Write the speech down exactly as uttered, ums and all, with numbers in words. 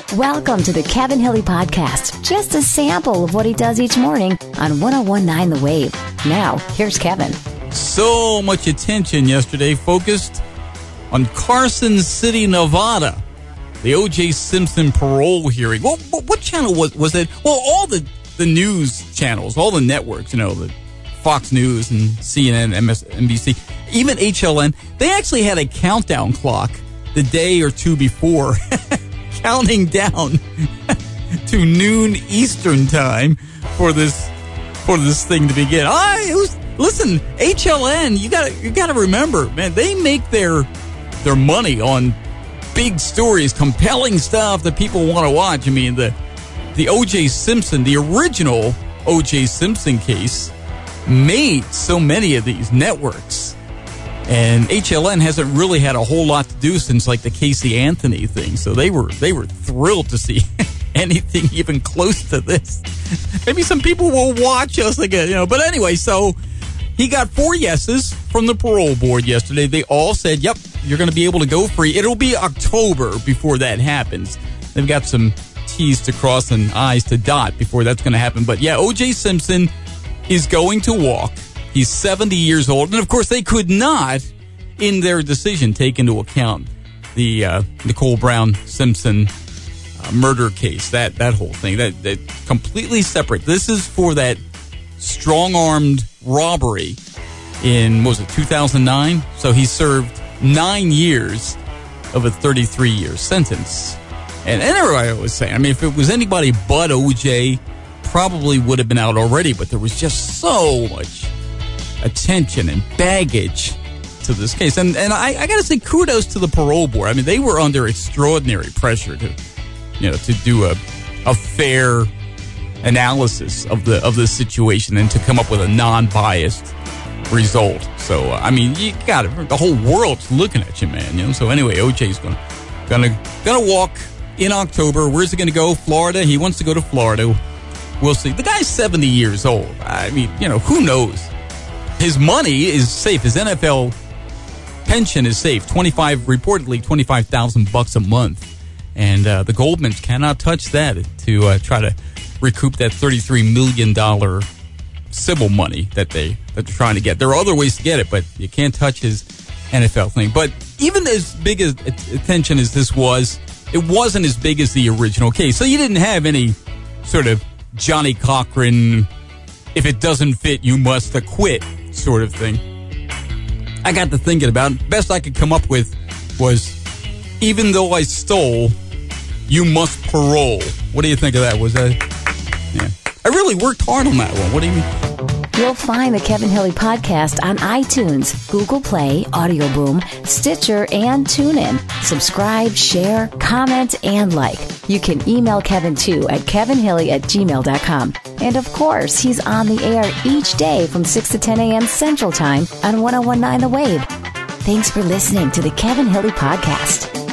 Welcome to the Kevin Hilly Podcast. Just a sample of what he does each morning on one oh one point nine The Wave. Now, here's Kevin. So much attention yesterday focused on Carson City, Nevada. The O J. Simpson parole hearing. Well, what channel was, was it? Well, all the, the news channels, all the networks, you know, the Fox News and C N N, M S N B C, even H L N, they actually had a countdown clock the day or two before, counting down to noon Eastern time for this for this thing to begin. I it was, listen, H L N, you got you got to remember, man, they make their their money on big stories, compelling stuff that people want to watch. I mean, the the O J. Simpson, the original O J. Simpson case, made so many of these networks. And H L N hasn't really had a whole lot to do since like the Casey Anthony thing. So they were they were thrilled to see anything even close to this. Maybe some people will watch us again, you know. But anyway, so he got four yeses from the parole board yesterday. They all said, yep, you're going to be able to go free. It'll be October before that happens. They've got some T's to cross and I's to dot before that's going to happen. But yeah, O J. Simpson is going to walk. He's seventy years old. And, of course, they could not, in their decision, take into account the uh, Nicole Brown Simpson uh, murder case, that that whole thing. That, that completely separate. This is for that strong-armed robbery in, what was it, two thousand nine? So he served nine years of a thirty-three year sentence. And, and everybody was saying, I mean, if it was anybody but O J, probably would have been out already. But there was just so much attention and baggage to this case. And and I, I got to say kudos to the parole board. I mean, they were under extraordinary pressure to, you know, to do a a fair analysis of the of the situation and to come up with a non-biased result. So, uh, I mean, you got it. The whole world's looking at you, man. You know. So anyway, O J's going gonna gonna walk in October. Where's he going to go? Florida. He wants to go to Florida. We'll see. The guy's seventy years old. I mean, you know, who knows? His money is safe. His N F L pension is safe. twenty-five, reportedly twenty-five thousand bucks a month. And uh, the Goldmans cannot touch that to uh, try to recoup that thirty-three million dollars civil money that, they, that they're trying to get. There are other ways to get it, but you can't touch his N F L thing. But even as big as attention as this was, it wasn't as big as the original case. So you didn't have any sort of Johnny Cochran, if it doesn't fit, you must acquit sort of thing. I got to thinking about it. Best I could come up with was, even though I stole, you must parole. What do you think of that? Was that? Yeah. I really worked hard on that one. What do you mean? You'll find the Kevin Hilly Podcast on iTunes, Google Play, Audio Boom, Stitcher, and TuneIn. Subscribe, share, comment, and like. You can email Kevin, too, at kevinhilly at gmail dot com. And, of course, he's on the air each day from six to ten a.m. Central Time on one oh one point nine The Wave. Thanks for listening to the Kevin Hilly Podcast.